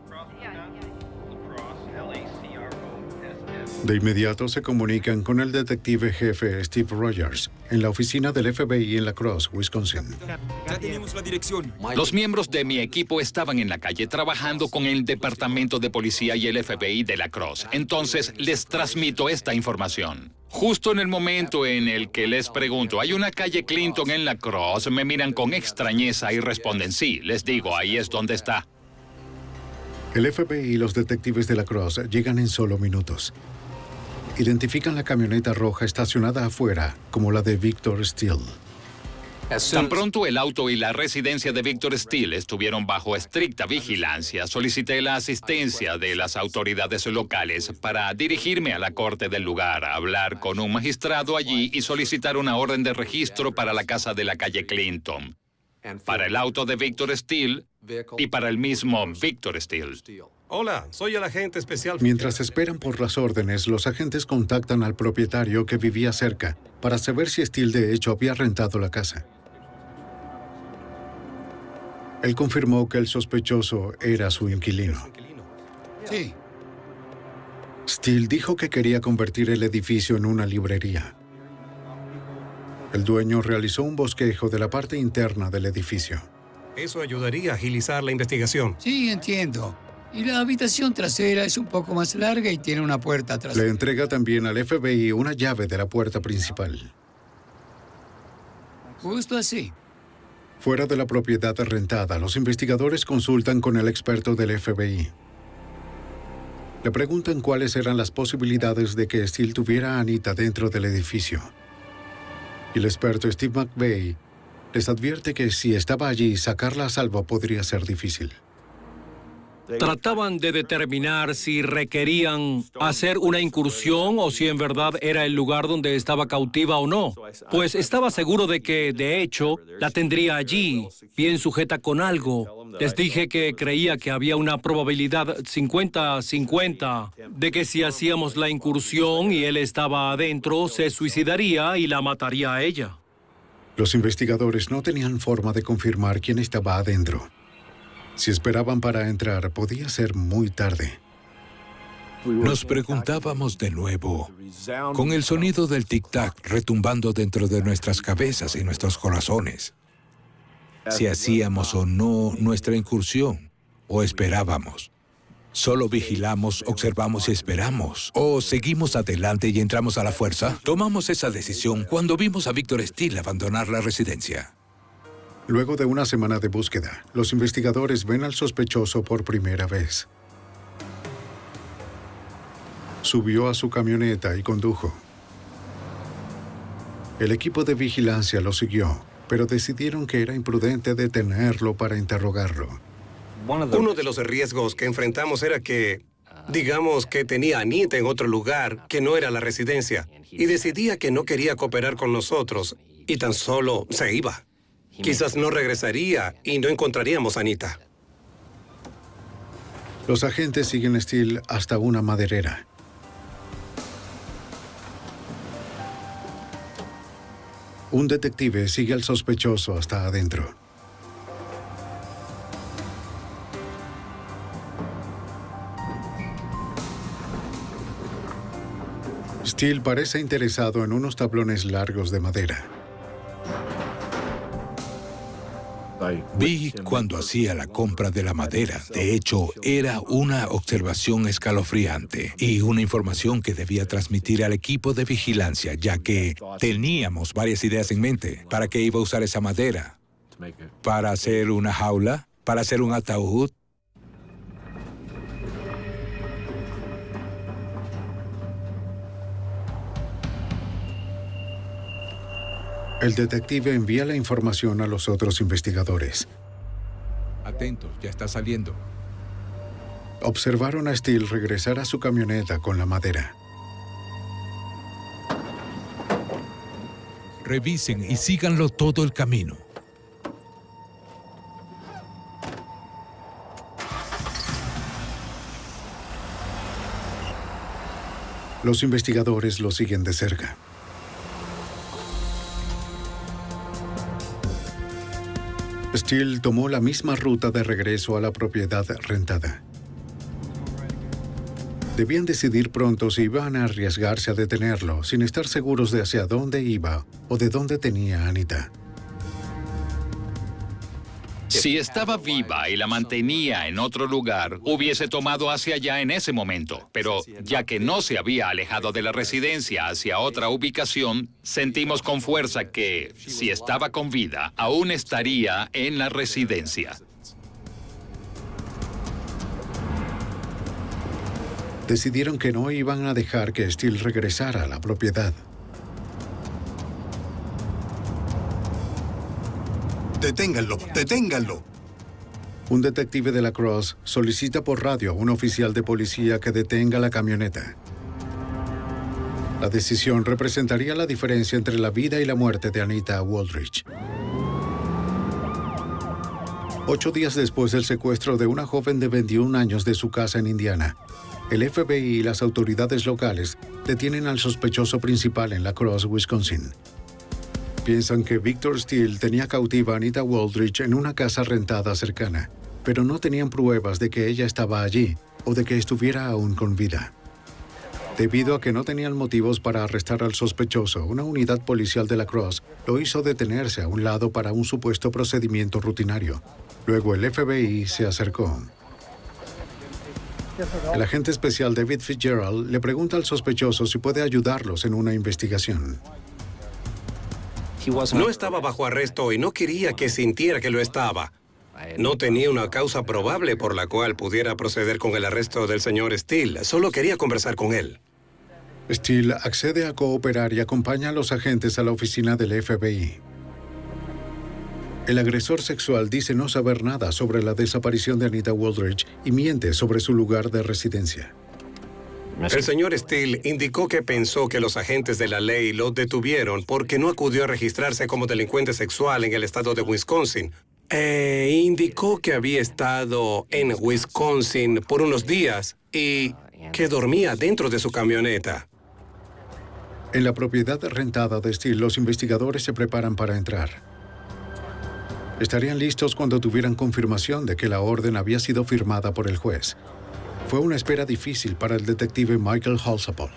[SPEAKER 1] De inmediato se comunican con el detective jefe Steve Rogers en la oficina del F B I en La Crosse, Wisconsin.
[SPEAKER 9] Ya tenemos la dirección.
[SPEAKER 2] Los miembros de mi equipo estaban en la calle trabajando con el Departamento de Policía y el F B I de La Crosse. Entonces les transmito esta información. Justo en el momento en el que les pregunto, ¿hay una calle Clinton en La Crosse?, me miran con extrañeza y responden sí. Les digo, ahí es donde está.
[SPEAKER 1] El F B I y los detectives de la Cross llegan en solo minutos. Identifican la camioneta roja estacionada afuera como la de Victor Steele.
[SPEAKER 2] Tan pronto el auto y la residencia de Victor Steele estuvieron bajo estricta vigilancia, solicité la asistencia de las autoridades locales para dirigirme a la corte del lugar, hablar con un magistrado allí y solicitar una orden de registro para la casa de la calle Clinton, para el auto de Victor Steele y para el mismo Victor Steele.
[SPEAKER 13] Hola, soy el agente especial.
[SPEAKER 1] Mientras esperan por las órdenes, los agentes contactan al propietario que vivía cerca para saber si Steele de hecho había rentado la casa. Él confirmó que el sospechoso era su inquilino.
[SPEAKER 3] Sí.
[SPEAKER 1] Steele dijo que quería convertir el edificio en una librería. El dueño realizó un bosquejo de la parte interna del edificio.
[SPEAKER 13] Eso ayudaría a agilizar la investigación.
[SPEAKER 14] Sí, entiendo. Y la habitación trasera es un poco más larga y tiene una puerta trasera.
[SPEAKER 1] Le entrega también al F B I una llave de la puerta principal.
[SPEAKER 14] Justo así.
[SPEAKER 1] Fuera de la propiedad rentada, los investigadores consultan con el experto del F B I. Le preguntan cuáles eran las posibilidades de que Steele tuviera a Anita dentro del edificio. Y el experto Steve McVeigh les advierte que si estaba allí, sacarla a salvo podría ser difícil.
[SPEAKER 11] Trataban de determinar si requerían hacer una incursión o si en verdad era el lugar donde estaba cautiva o no. Pues estaba seguro de que, de hecho, la tendría allí, bien sujeta con algo. Les dije que creía que había una probabilidad cincuenta a cincuenta de que si hacíamos la incursión y él estaba adentro, se suicidaría y la mataría a ella.
[SPEAKER 1] Los investigadores no tenían forma de confirmar quién estaba adentro. Si esperaban para entrar, podía ser muy tarde.
[SPEAKER 12] Nos preguntábamos de nuevo, con el sonido del tic-tac retumbando dentro de nuestras cabezas y nuestros corazones, si hacíamos o no nuestra incursión, o esperábamos. Solo vigilamos, observamos y esperamos. O seguimos adelante y entramos a la fuerza. Tomamos esa decisión cuando vimos a Victor Steele abandonar la residencia.
[SPEAKER 1] Luego de una semana de búsqueda, los investigadores ven al sospechoso por primera vez. Subió a su camioneta y condujo. El equipo de vigilancia lo siguió, pero decidieron que era imprudente detenerlo para interrogarlo.
[SPEAKER 13] Uno de los riesgos que enfrentamos era que, digamos que tenía a Anita en otro lugar que no era la residencia y decidía que no quería cooperar con nosotros y tan solo se iba. Quizás no regresaría y no encontraríamos a Anita.
[SPEAKER 1] Los agentes siguen a Steele hasta una maderera. Un detective sigue al sospechoso hasta adentro. Steele parece interesado en unos tablones largos de madera.
[SPEAKER 12] Vi cuando hacía la compra de la madera. De hecho, era una observación escalofriante y una información que debía transmitir al equipo de vigilancia, ya que teníamos varias ideas en mente. ¿Para qué iba a usar esa madera? ¿Para hacer una jaula? ¿Para hacer un ataúd?
[SPEAKER 1] El detective envía la información a los otros investigadores.
[SPEAKER 12] Atentos, ya está saliendo.
[SPEAKER 1] Observaron a Steele regresar a su camioneta con la madera.
[SPEAKER 12] Revisen y síganlo todo el camino.
[SPEAKER 1] Los investigadores lo siguen de cerca. Steele tomó la misma ruta de regreso a la propiedad rentada. Debían decidir pronto si iban a arriesgarse a detenerlo, sin estar seguros de hacia dónde iba o de dónde tenía a Anita.
[SPEAKER 2] Si estaba viva y la mantenía en otro lugar, hubiese tomado hacia allá en ese momento. Pero ya que no se había alejado de la residencia hacia otra ubicación, sentimos con fuerza que, si estaba con vida, aún estaría en la residencia.
[SPEAKER 1] Decidieron que no iban a dejar que Steele regresara a la propiedad.
[SPEAKER 15] Deténganlo, deténganlo.
[SPEAKER 1] Un detective de la Cross solicita por radio a un oficial de policía que detenga la camioneta. La decisión representaría la diferencia entre la vida y la muerte de Anita Wooldridge. Ocho días después del secuestro de una joven de veintiún años de su casa en Indiana, el F B I y las autoridades locales detienen al sospechoso principal en La Crosse, Wisconsin. Piensan que Victor Steele tenía cautiva a Anita Wooldridge en una casa rentada cercana, pero no tenían pruebas de que ella estaba allí o de que estuviera aún con vida. Debido a que no tenían motivos para arrestar al sospechoso, una unidad policial de La Crosse lo hizo detenerse a un lado para un supuesto procedimiento rutinario. Luego el F B I se acercó. El agente especial David Fitzgerald le pregunta al sospechoso si puede ayudarlos en una investigación.
[SPEAKER 13] No estaba bajo arresto y no quería que sintiera que lo estaba. No tenía una causa probable por la cual pudiera proceder con el arresto del señor Steele. Solo quería conversar con él.
[SPEAKER 1] Steele accede a cooperar y acompaña a los agentes a la oficina del F B I. El agresor sexual dice no saber nada sobre la desaparición de Anita Wooldridge y miente sobre su lugar de residencia.
[SPEAKER 13] El señor Steele indicó que pensó que los agentes de la ley lo detuvieron porque no acudió a registrarse como delincuente sexual en el estado de Wisconsin. E indicó que había estado en Wisconsin por unos días y que dormía dentro de su camioneta.
[SPEAKER 1] En la propiedad rentada de Steele, los investigadores se preparan para entrar. Estarían listos cuando tuvieran confirmación de que la orden había sido firmada por el juez. Fue una espera difícil para el detective Michael Holsapple.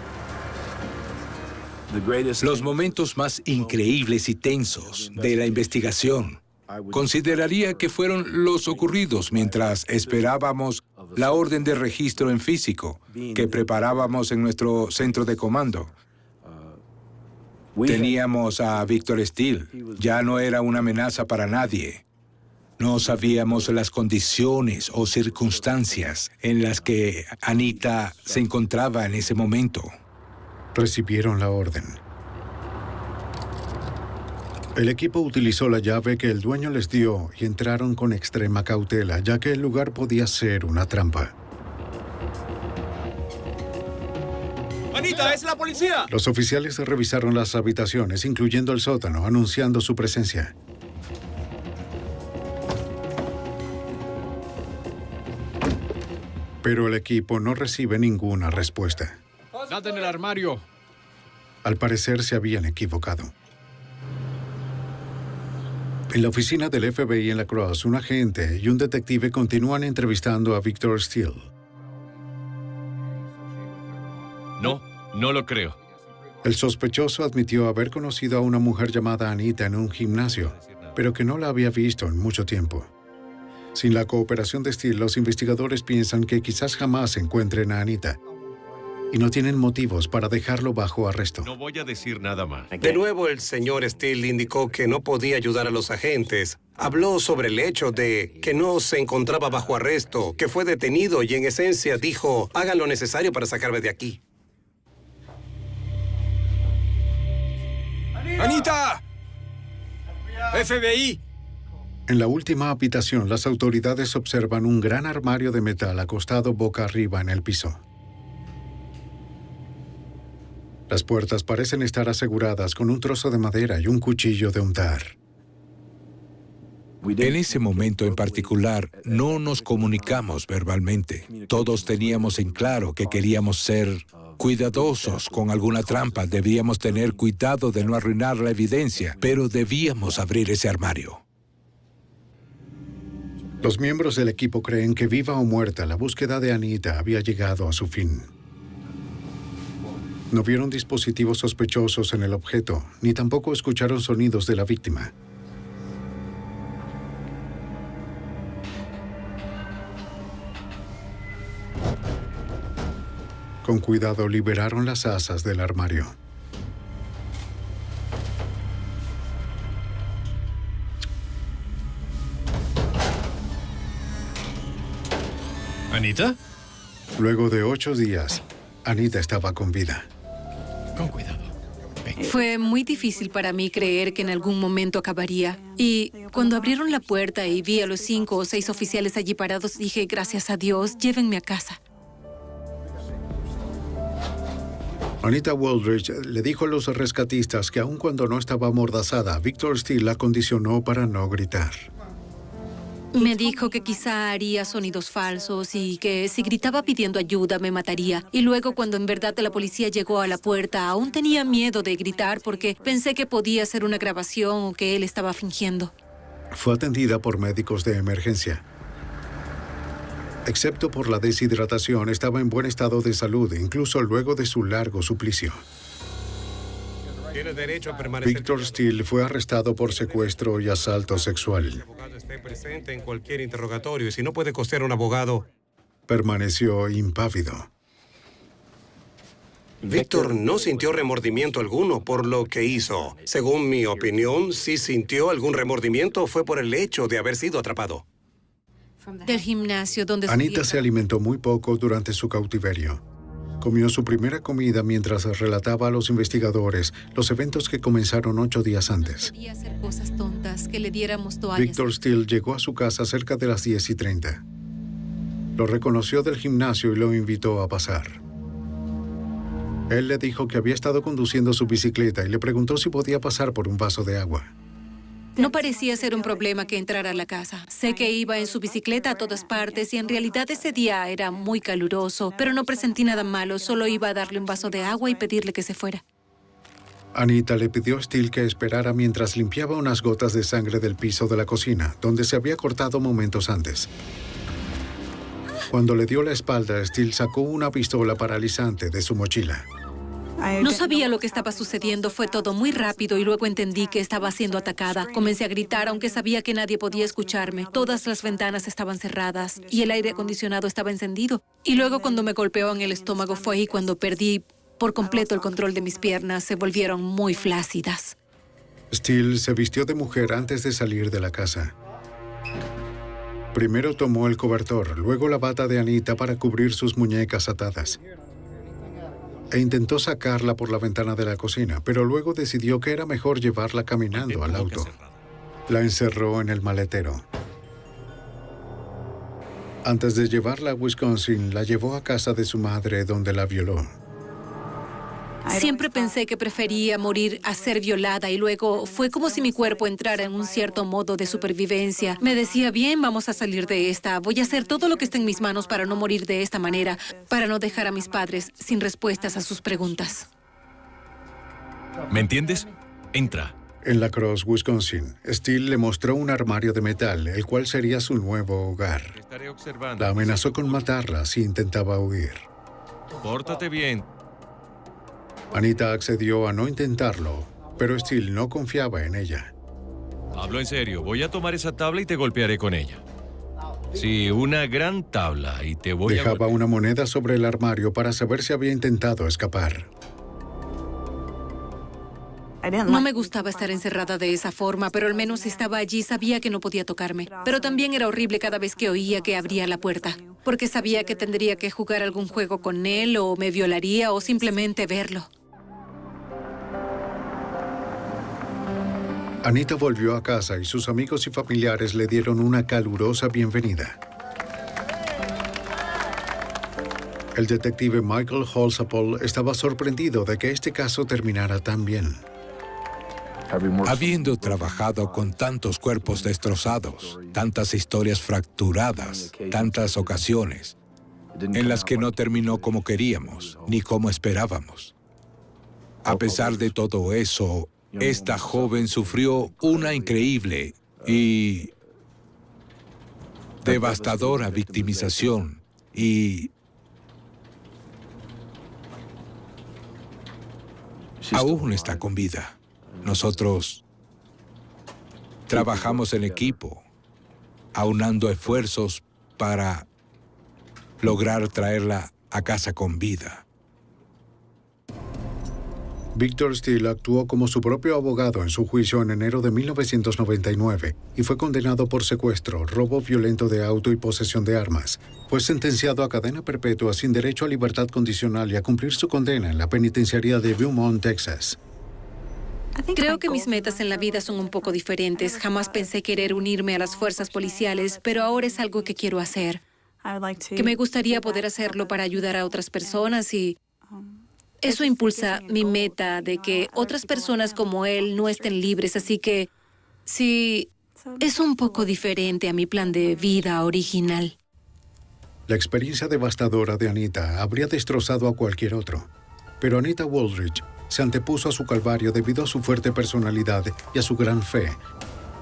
[SPEAKER 12] Los momentos más increíbles y tensos de la investigación consideraría que fueron los ocurridos mientras esperábamos la orden de registro en físico que preparábamos en nuestro centro de comando. Teníamos a Victor Steele. Ya no era una amenaza para nadie. No sabíamos las condiciones o circunstancias en las que Anita se encontraba en ese momento.
[SPEAKER 1] Recibieron la orden. El equipo utilizó la llave que el dueño les dio y entraron con extrema cautela, ya que el lugar podía ser una trampa.
[SPEAKER 7] ¡Anita, es la policía!
[SPEAKER 1] Los oficiales revisaron las habitaciones, incluyendo el sótano, anunciando su presencia. Pero el equipo no recibe ninguna respuesta.
[SPEAKER 7] ¡Date en el armario!
[SPEAKER 1] Al parecer se habían equivocado. En la oficina del F B I en La Crosse, un agente y un detective continúan entrevistando a Victor Steele.
[SPEAKER 7] No, no lo creo.
[SPEAKER 1] El sospechoso admitió haber conocido a una mujer llamada Anita en un gimnasio, pero que no la había visto en mucho tiempo. Sin la cooperación de Steele, los investigadores piensan que quizás jamás encuentren a Anita y no tienen motivos para dejarlo bajo arresto.
[SPEAKER 7] No voy a decir nada más.
[SPEAKER 13] De nuevo, el señor Steele indicó que no podía ayudar a los agentes. Habló sobre el hecho de que no se encontraba bajo arresto, que fue detenido y en esencia dijo, hagan lo necesario para sacarme de aquí.
[SPEAKER 9] ¡Anita! ¡F B I!
[SPEAKER 1] En la última habitación, las autoridades observan un gran armario de metal acostado boca arriba en el piso. Las puertas parecen estar aseguradas con un trozo de madera y un cuchillo de untar.
[SPEAKER 12] En ese momento en particular, no nos comunicamos verbalmente. Todos teníamos en claro que queríamos ser cuidadosos con alguna trampa. Debíamos tener cuidado de no arruinar la evidencia, pero debíamos abrir ese armario.
[SPEAKER 1] Los miembros del equipo creen que viva o muerta, la búsqueda de Anita había llegado a su fin. No vieron dispositivos sospechosos en el objeto, ni tampoco escucharon sonidos de la víctima. Con cuidado liberaron las asas del armario.
[SPEAKER 7] ¿Anita?
[SPEAKER 1] Luego de ocho días, Anita estaba con vida.
[SPEAKER 6] Con cuidado.
[SPEAKER 4] Fue muy difícil para mí creer que en algún momento acabaría. Y cuando abrieron la puerta y vi a los cinco o seis oficiales allí parados, dije, gracias a Dios, llévenme a casa.
[SPEAKER 1] Anita Wooldridge le dijo a los rescatistas que aun cuando no estaba amordazada, Victor Steele la condicionó para no gritar.
[SPEAKER 4] Me dijo que quizá haría sonidos falsos y que si gritaba pidiendo ayuda me mataría. Y luego, cuando en verdad la policía llegó a la puerta, aún tenía miedo de gritar porque pensé que podía ser una grabación o que él estaba fingiendo.
[SPEAKER 1] Fue atendida por médicos de emergencia. Excepto por la deshidratación, estaba en buen estado de salud, incluso luego de su largo suplicio.
[SPEAKER 13] Tiene derecho a permanecer.
[SPEAKER 1] Victor Steele fue arrestado por secuestro y asalto sexual.
[SPEAKER 13] El abogado esté presente en cualquier interrogatorio y si no puede costear un abogado.
[SPEAKER 1] Permaneció impávido.
[SPEAKER 13] Víctor no sintió remordimiento alguno por lo que hizo. Según mi opinión, si sintió algún remordimiento fue por el hecho de haber sido atrapado.
[SPEAKER 4] Del gimnasio donde...
[SPEAKER 1] Anita se alimentó muy poco durante su cautiverio. Comió su primera comida mientras relataba a los investigadores los eventos que comenzaron ocho días antes.
[SPEAKER 4] Quería hacer cosas tontas, que le diéramos toallas.
[SPEAKER 1] Victor Steele llegó a su casa cerca de las diez y treinta. Lo reconoció del gimnasio y lo invitó a pasar. Él le dijo que había estado conduciendo su bicicleta y le preguntó si podía pasar por un vaso de agua.
[SPEAKER 4] No parecía ser un problema que entrara a la casa. Sé que iba en su bicicleta a todas partes y en realidad ese día era muy caluroso, pero no presentí nada malo, solo iba a darle un vaso de agua y pedirle que se fuera.
[SPEAKER 1] Anita le pidió a Steele que esperara mientras limpiaba unas gotas de sangre del piso de la cocina, donde se había cortado momentos antes. Cuando le dio la espalda, Steele sacó una pistola paralizante de su mochila.
[SPEAKER 4] No sabía lo que estaba sucediendo, fue todo muy rápido y luego entendí que estaba siendo atacada. Comencé a gritar, aunque sabía que nadie podía escucharme. Todas las ventanas estaban cerradas y el aire acondicionado estaba encendido. Y luego cuando me golpeó en el estómago fue ahí cuando perdí por completo el control de mis piernas. Se volvieron muy flácidas.
[SPEAKER 1] Steele se vistió de mujer antes de salir de la casa. Primero tomó el cobertor, luego la bata de Anita para cubrir sus muñecas atadas. E intentó sacarla por la ventana de la cocina, pero luego decidió que era mejor llevarla caminando al auto. La encerró en el maletero. Antes de llevarla a Wisconsin, la llevó a casa de su madre, donde la violó.
[SPEAKER 4] Siempre pensé que prefería morir a ser violada y luego fue como si mi cuerpo entrara en un cierto modo de supervivencia. Me decía, bien, vamos a salir de esta. Voy a hacer todo lo que esté en mis manos para no morir de esta manera, para no dejar a mis padres sin respuestas a sus preguntas.
[SPEAKER 7] ¿Me entiendes? Entra.
[SPEAKER 1] En La Crosse, Wisconsin, Steele le mostró un armario de metal, el cual sería su nuevo hogar.
[SPEAKER 7] Estaré observando.
[SPEAKER 1] La amenazó con matarla si intentaba huir.
[SPEAKER 7] Pórtate bien.
[SPEAKER 1] Anita accedió a no intentarlo, pero Steele no confiaba en ella.
[SPEAKER 7] Hablo en serio. Voy a tomar esa tabla y te golpearé con ella. Sí, una gran tabla y te voy a...
[SPEAKER 1] Dejaba una moneda sobre el armario para saber si había intentado escapar.
[SPEAKER 4] No me gustaba estar encerrada de esa forma, pero al menos si estaba allí sabía que no podía tocarme. Pero también era horrible cada vez que oía que abría la puerta, porque sabía que tendría que jugar algún juego con él o me violaría o simplemente verlo.
[SPEAKER 1] Anita volvió a casa y sus amigos y familiares le dieron una calurosa bienvenida. El detective Michael Holsapple estaba sorprendido de que este caso terminara tan bien.
[SPEAKER 12] Habiendo trabajado con tantos cuerpos destrozados, tantas historias fracturadas, tantas ocasiones en las que no terminó como queríamos, ni como esperábamos. A pesar de todo eso, esta joven sufrió una increíble y devastadora victimización y aún está con vida. Nosotros trabajamos en equipo, aunando esfuerzos para lograr traerla a casa con vida.
[SPEAKER 1] Victor Steele actuó como su propio abogado en su juicio en enero de mil novecientos noventa y nueve y fue condenado por secuestro, robo violento de auto y posesión de armas. Fue sentenciado a cadena perpetua sin derecho a libertad condicional y a cumplir su condena en la penitenciaría de Beaumont, Texas.
[SPEAKER 4] Creo que mis metas en la vida son un poco diferentes. Jamás pensé querer unirme a las fuerzas policiales, pero ahora es algo que quiero hacer. Que me gustaría poder hacerlo para ayudar a otras personas y eso impulsa mi meta de que otras personas como él no estén libres. Así que sí, es un poco diferente a mi plan de vida original.
[SPEAKER 1] La experiencia devastadora de Anita habría destrozado a cualquier otro. Pero Anita Wooldridge se antepuso a su calvario debido a su fuerte personalidad y a su gran fe.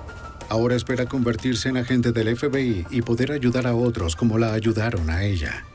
[SPEAKER 1] Ahora espera convertirse en agente del F B I y poder ayudar a otros como la ayudaron a ella.